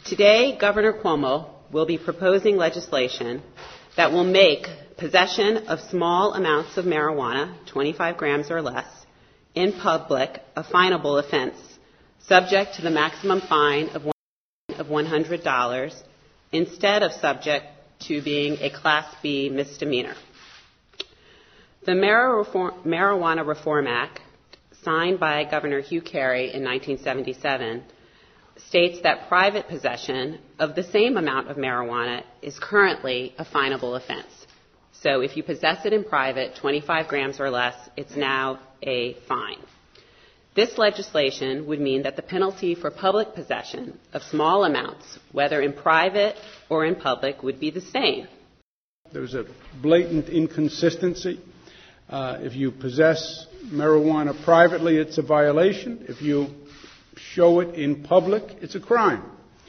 Today, Governor Cuomo will be proposing legislation that will make possession of small amounts of marijuana, 25 grams or less, in public a finable offense, subject to the maximum fine of $100 instead of subject to being a Class B misdemeanor. The Marijuana Reform Act, signed by Governor Hugh Carey in 1977, states that private possession of the same amount of marijuana is currently a finable offense. So if you possess it in private, 25 grams or less, it's now a fine. This legislation would mean that the penalty for public possession of small amounts, whether in private or in public, would be the same. There's a blatant inconsistency. If you possess marijuana privately, it's a violation. If you show it in public, it's a crime.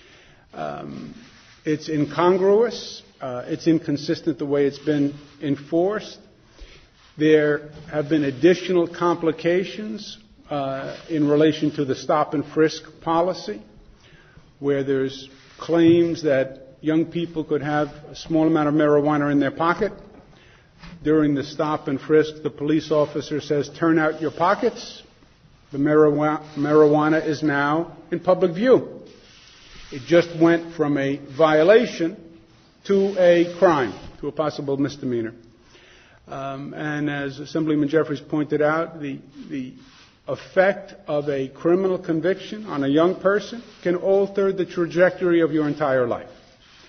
It's incongruous. It's inconsistent the way it's been enforced. There have been additional complications in relation to the stop and frisk policy, where there's claims that young people could have a small amount of marijuana in their pocket. During the stop and frisk, the police officer says, "Turn out your pockets." The marijuana is now in public view. It just went from a violation to a crime, to a possible misdemeanor. And as Assemblyman Jeffries pointed out, the effect of a criminal conviction on a young person can alter the trajectory of your entire life.